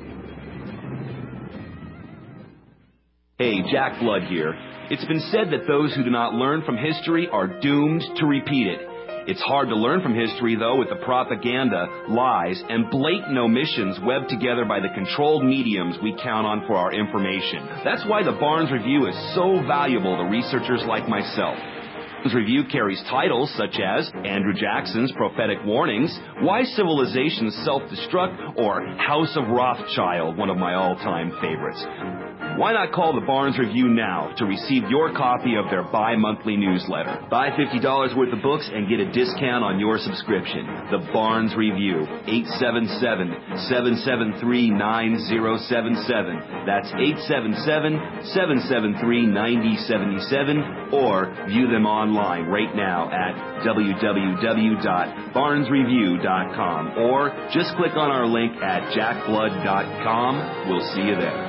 Hey, Jack Blood here. It's been said that those who do not learn from history are doomed to repeat it. It's hard to learn from history, though, with the propaganda, lies, and blatant omissions webbed together by the controlled mediums we count on for our information. That's why the Barnes Review is so valuable to researchers like myself. This review carries titles such as Andrew Jackson's Prophetic Warnings, Why Civilizations Self-Destruct, or House of Rothschild, one of my all-time favorites. Why not call the Barnes Review now to receive your copy of their bi-monthly newsletter? Buy fifty dollars worth of books and get a discount on your subscription. The Barnes Review, eight seven seven, seven seven three, nine zero seven seven. That's eight seven seven, seven seven three, nine zero seven seven. Or view them online right now at w w w dot barnes review dot com. Or just click on our link at jack blood dot com. We'll see you there.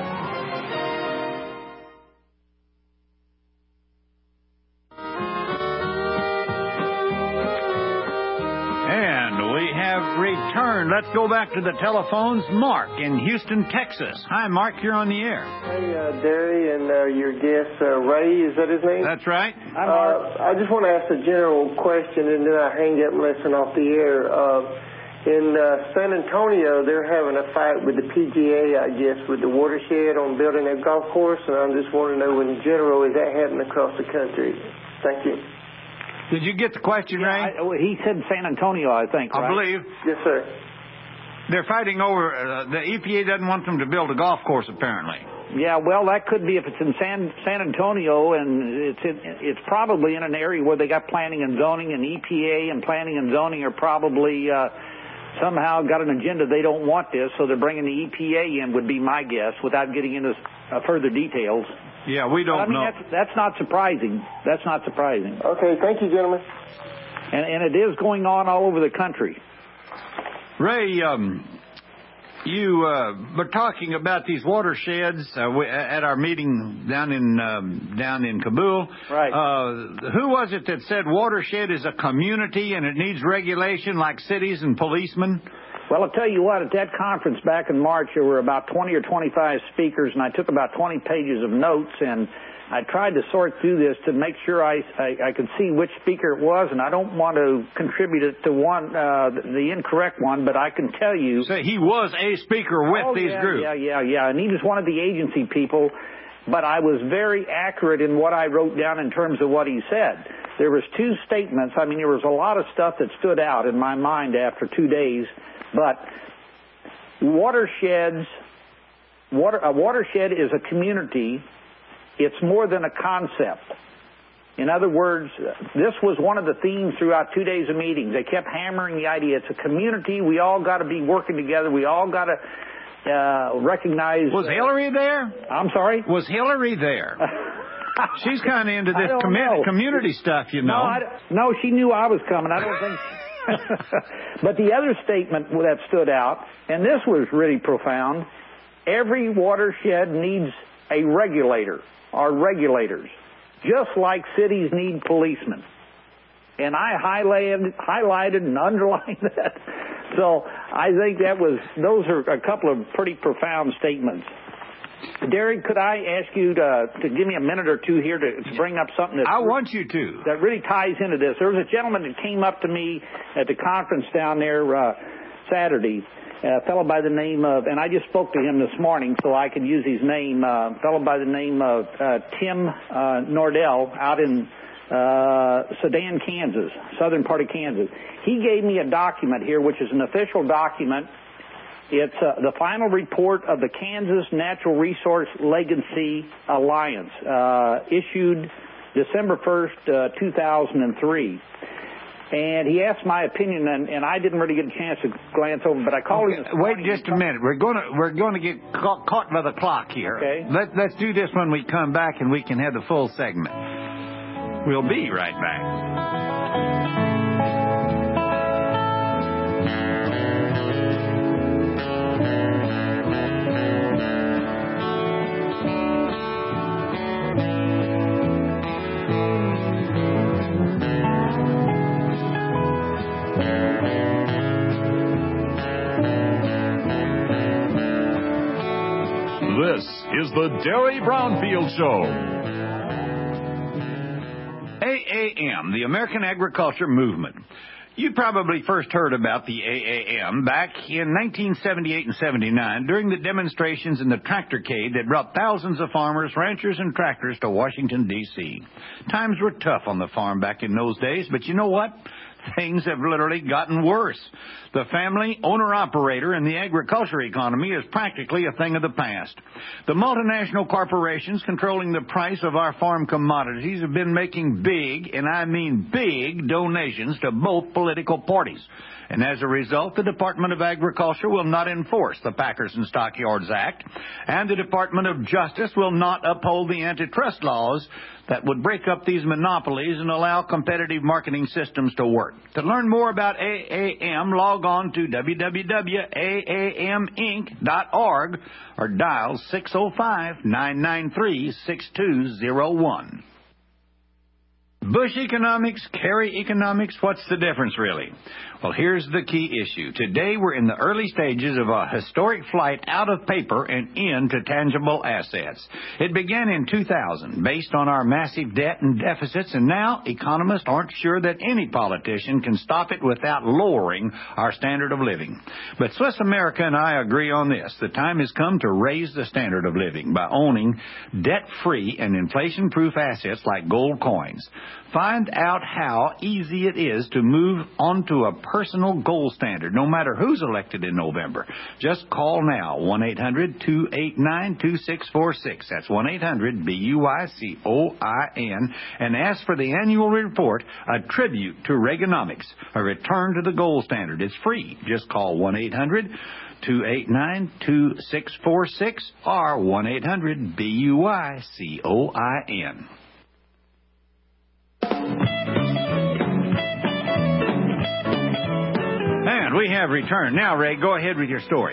Return. Let's go back to the telephones. Mark in Houston, Texas. Hi, Mark. You're on the air. Hey, uh, Derry, and uh, your guest, uh, Ray. Is that his name? That's right. Hi, Mark. Uh, I just want to ask a general question, and then I hang up and listen off the air. Uh, in uh, San Antonio, they're having a fight with the P G A, I guess, with the watershed on building a golf course, and I just want to know, in general, is that happening across the country? Thank you. Did you get the question, yeah, Ray? I, he said San Antonio, I think, I right? believe. Yes, sir. They're fighting over, uh, the E P A doesn't want them to build a golf course, apparently. Yeah, well, that could be if it's in San San Antonio, and it's in, it's probably in an area where they got planning and zoning, and E P A and planning and zoning are probably uh, somehow got an agenda. They don't want this, so they're bringing the E P A in, would be my guess, without getting into uh, further details. Yeah, we don't but, I mean, know. That's, that's not surprising. That's not surprising. Okay, thank you, gentlemen. And, and it is going on all over the country. Ray, um, you uh, were talking about these watersheds uh, we, at our meeting down in um, down in Kabul. Right. Uh, who was it that said watershed is a community and it needs regulation like cities and policemen? Well, I'll tell you what, at that conference back in March, there were about twenty or twenty-five speakers, and I took about twenty pages of notes, and I tried to sort through this to make sure I, I, I could see which speaker it was, and I don't want to contribute it to one, uh, the incorrect one, but I can tell you. So he was a speaker with oh, these yeah, groups. Yeah, yeah, yeah, and he was one of the agency people, but I was very accurate in what I wrote down in terms of what he said. There was two statements. I mean, there was a lot of stuff that stood out in my mind after two days, but watersheds, water, a watershed is a community. It's more than a concept. In other words, this was one of the themes throughout two days of meetings. They kept hammering the idea. It's a community. We all got to be working together. We all got to uh, recognize. Was Hillary there? I'm sorry? Was Hillary there? She's kind of into this commu- community stuff, you know. No, I, no, she knew I was coming. I don't think. But the other statement that stood out, and this was really profound, every watershed needs a regulator, or regulators, just like cities need policemen. And I highlighted, highlighted and underlined that. So I think that was, those are a couple of pretty profound statements. Derek, could I ask you to, to give me a minute or two here to, to bring up something that I want you to. That really ties into this. There was a gentleman that came up to me at the conference down there uh, Saturday, a fellow by the name of, and I just spoke to him this morning so I could use his name, uh, a fellow by the name of uh, Tim uh, Nordell out in uh, Sedan, Kansas, southern part of Kansas. He gave me a document here, which is an official document. It's uh, the final report of the Kansas Natural Resource Legacy Alliance, uh, issued December first, uh, two thousand three. And he asked my opinion, and, and I didn't really get a chance to glance over, but I called okay, him. Wait just a minute. We're going to we're going to get caught, caught by the clock here. Okay. Let, let's do this when we come back, and we can have the full segment. We'll be right back. This is the Derry Brownfield Show. A A M, the American Agriculture Movement. You probably first heard about the A A M back in nineteen seventy-eight and seventy-nine during the demonstrations in the tractorcade that brought thousands of farmers, ranchers, and tractors to Washington, D C Times were tough on the farm back in those days, but you know what? Things have literally gotten worse. The family owner-operator in the agriculture economy is practically a thing of the past. The multinational corporations controlling the price of our farm commodities have been making big, and I mean big, donations to both political parties. And as a result, the Department of Agriculture will not enforce the Packers and Stockyards Act, and the Department of Justice will not uphold the antitrust laws that would break up these monopolies and allow competitive marketing systems to work. To learn more about A A M, log on to w w w dot a a m inc dot org or dial six oh five, nine nine three, six two oh one. Bush economics, Kerry economics, what's the difference really? Well, here's the key issue. Today we're in the early stages of a historic flight out of paper and into tangible assets. It began in two thousand based on our massive debt and deficits, and now economists aren't sure that any politician can stop it without lowering our standard of living. But Swiss America and I agree on this. The time has come to raise the standard of living by owning debt-free and inflation-proof assets like gold coins. Find out how easy it is to move onto a personal gold standard, no matter who's elected in November. Just call now, one eight hundred, two eight nine, two six four six. That's one eight hundred, B U I C O I N, and ask for the annual report, A Tribute to Reaganomics, a return to the gold standard. It's free. Just call one eight hundred, two eight nine, two six four six or one eight hundred, B U I C O I N. And we have returned. Now, Ray, go ahead with your story.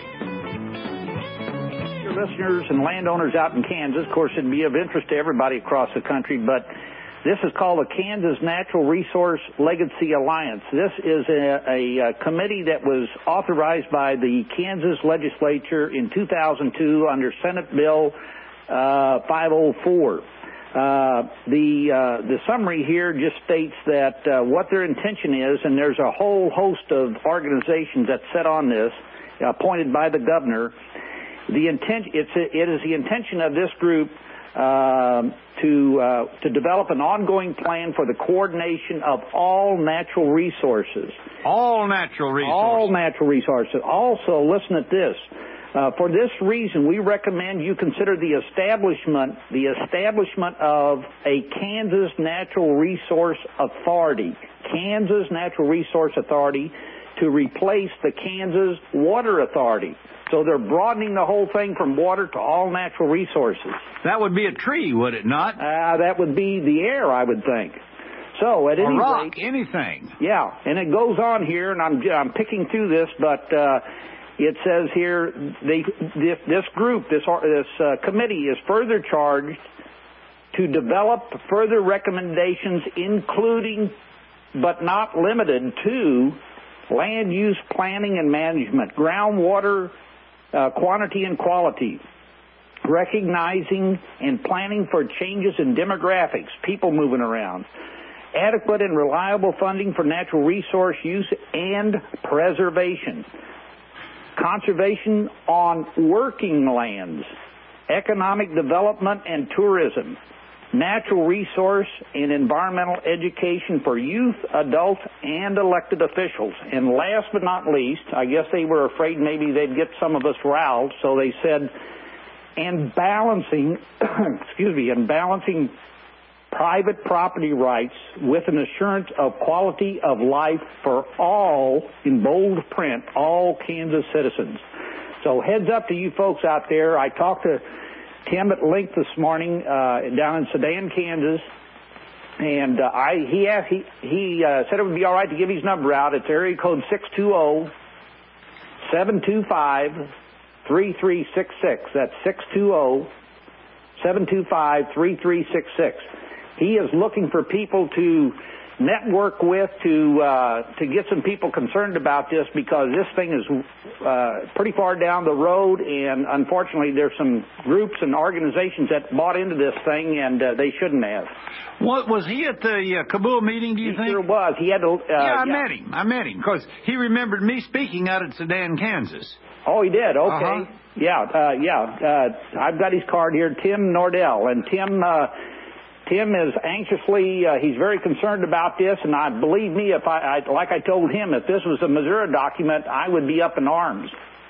Your listeners and landowners out in Kansas, of course, it'd be of interest to everybody across the country, but this is called the Kansas Natural Resource Legacy Alliance. This is a, a, a committee that was authorized by the Kansas legislature in two thousand two under Senate Bill uh, five oh four. Uh, the uh, the summary here just states that uh, what their intention is, and there's a whole host of organizations that set on this, appointed by the governor. The intent it's it is the intention of this group uh, to uh, to develop an ongoing plan for the coordination of all natural resources. All natural resources. All natural resources. Also, listen at this. Uh, for this reason, we recommend you consider the establishment the establishment of a Kansas Natural Resource Authority, Kansas Natural Resource Authority, to replace the Kansas Water Authority. So they're broadening the whole thing from water to all natural resources. That would be a tree, would it not? Uh, that would be the air, I would think. So at a any rock, rate, anything. Yeah, and it goes on here, and I'm I'm picking through this, but. Uh, It says here, they, this, this group, this, this uh, committee is further charged to develop further recommendations, including but not limited to land use planning and management, groundwater uh, quantity and quality, recognizing and planning for changes in demographics, people moving around, adequate and reliable funding for natural resource use and preservation, conservation on working lands, economic development and tourism, natural resource and environmental education for youth, adults, and elected officials. And last but not least, I guess they were afraid maybe they'd get some of us riled, so they said, and balancing, excuse me, and balancing private property rights with an assurance of quality of life for all, in bold print, all Kansas citizens. So heads up to you folks out there. I talked to Tim at length this morning uh, down in Sedan, Kansas, and uh, I he asked, he, he uh, said it would be all right to give his number out. It's area code six two zero, seven two five, three three six six. That's six two zero, seven two five, three three six six. He is looking for people to network with, to uh, to get some people concerned about this, because this thing is uh, pretty far down the road, and unfortunately there's some groups and organizations that bought into this thing, and uh, they shouldn't have. What was he at the uh, Kabul meeting, do you he think? He sure was. He had to... Uh, yeah, I yeah. met him. I met him, because he remembered me speaking out at Sedan, Kansas. Oh, he did? Okay. Uh-huh. Yeah, uh, yeah. Uh, I've got his card here, Tim Nordell, and Tim... Uh, Tim is anxiously, uh, he's very concerned about this, and I believe me, if I, I, like I told him, if this was a Missouri document, I would be up in arms.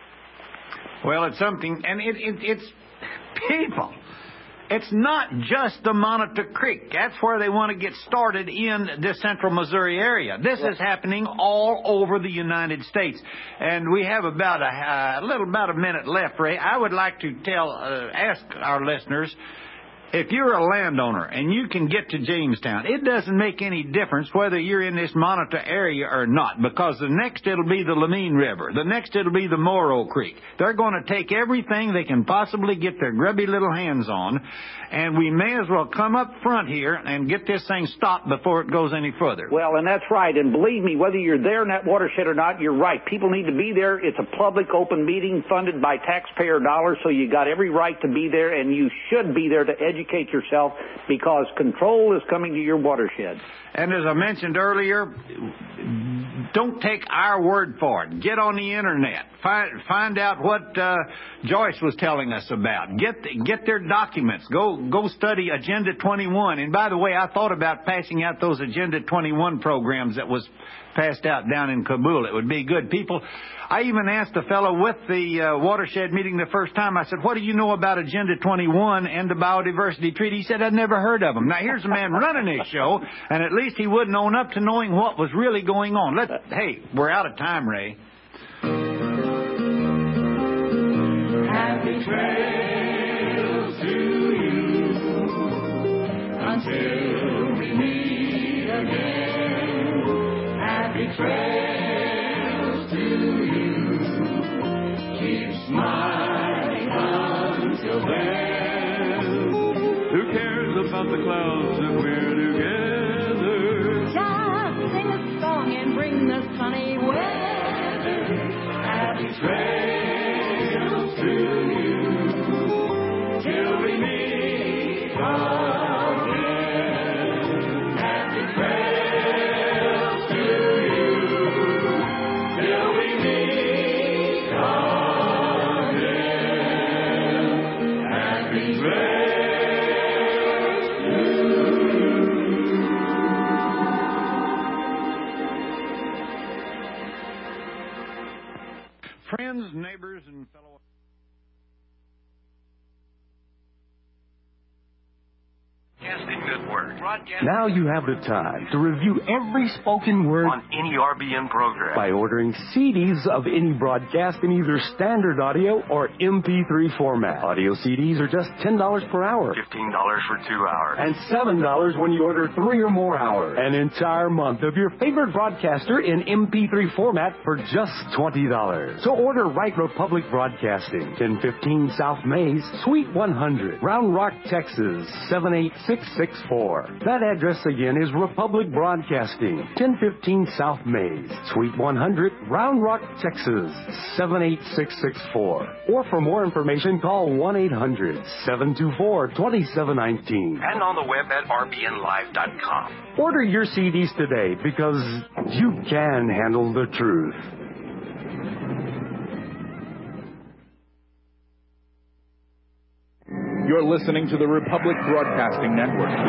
Well, it's something, and it, it, it's people. It's not just the Monitor Creek. That's where they want to get started in this central Missouri area. This is happening all over the United States. And we have about a, a little about a minute left, Ray. I would like to tell, uh, ask our listeners, if you're a landowner and you can get to Jamestown, it doesn't make any difference whether you're in this Monitor area or not, because the next it'll be the Lamine River. The next it'll be the Morrow Creek. They're going to take everything they can possibly get their grubby little hands on, and we may as well come up front here and get this thing stopped before it goes any further. Well, and that's right. And believe me, whether you're there in that watershed or not, you're right. People need to be there. It's a public open meeting funded by taxpayer dollars, so you got every right to be there, and you should be there to educate yourself, because control is coming to your watershed. And as I mentioned earlier, don't take our word for it. Get on the internet. Find find out what uh, Joyce was telling us about. Get get their documents. Go go study Agenda twenty-one. And by the way, I thought about passing out those Agenda twenty-one programs that was passed out down in Kabul. It would be good. People, I even asked the fellow with the uh, watershed meeting the first time, I said, what do you know about Agenda twenty-one and the Biodiversity Treaty? He said, I'd never heard of them. Now, here's a man running this show, and at least he wouldn't own up to knowing what was really going on. Let, hey, we're out of time, Ray. Happy trails to you until we meet again. Happy trails to you. Keep smiling until then. Who cares about the clouds if we're together? Just sing a song and bring the sunny weather. Happy trails to you till we meet again. Friends, neighbors, and fellow... Broadcasting Network. Now you have the time to review every spoken word on any R B N program by ordering C Ds of any broadcast in either standard audio or M P three format. Audio C Ds are just ten dollars per hour. fifteen dollars for two hours. And seven dollars when you order three or more hours. An entire month of your favorite broadcaster in M P three format for just twenty dollars. So order Right Republic Broadcasting, ten fifteen South Mays, Suite one hundred, Round Rock, Texas, seven eight six six four. That address again is Republic Broadcasting, ten fifteen South Mays, Suite one hundred, Round Rock, Texas, seven eight six six four. Or for more information, call one eight hundred, seven two four, two seven one nine. And on the web at r b n live dot com. Order your C Ds today because you can handle the truth. You're listening to the Republic Broadcasting Network.